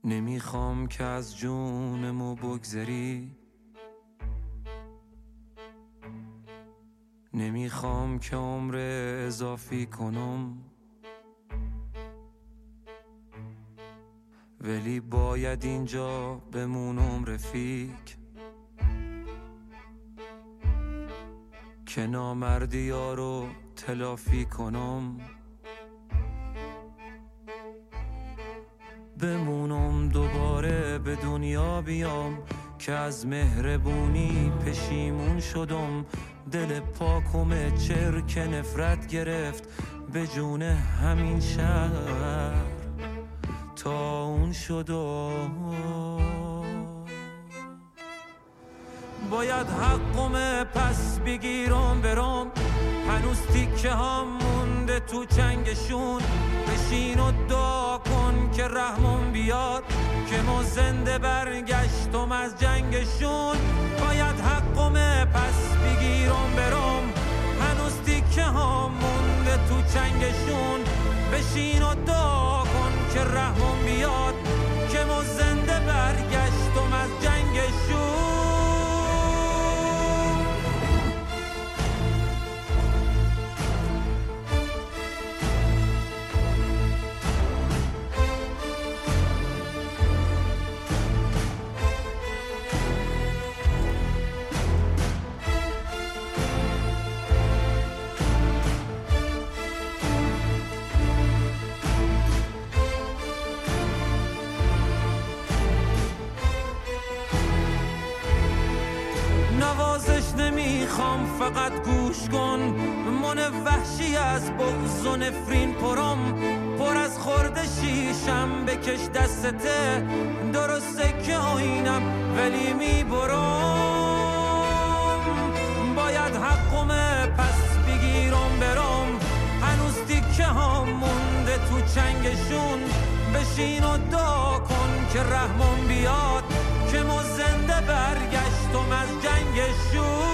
نمیخوام که از جونمو بگذری، نمیخوام که عمر اضافی کنم، ولی باید اینجا بمونم رفیق، که نامردی ها رو تلافی کنم، بمونم دوباره به دنیا بیام که از مهربونی پشیمون شدم، دل پاکم چرک نفرت گرفت به جون همین شهر تا اون شدم. باید حقم پس بگیرم برم، هنوز تیکه هم مونده تو چنگشون، بشین و دعا کن که رحمم بیاد که ما زنده برگشتم از جنگشون. باید حقم پس بگیرم برم، هنوز تیکه هم مونده تو چنگشون، بشین و دعا کن که رحمم بیاد که ما زنده برگشتم از جنگشون. نوازش نمیخوام فقط گوش کن، من وحشی از بغض و نفرین پرم، پر از خورده شیشم بکش دستته، درسته که آینم ولی میبرم. باید حقم پس بگیرم برم، هنوز تیکه ها مونده تو چنگشون، بشین و دعا کن که رحمم بیاد که ما زنده برگشتم از جنگشون.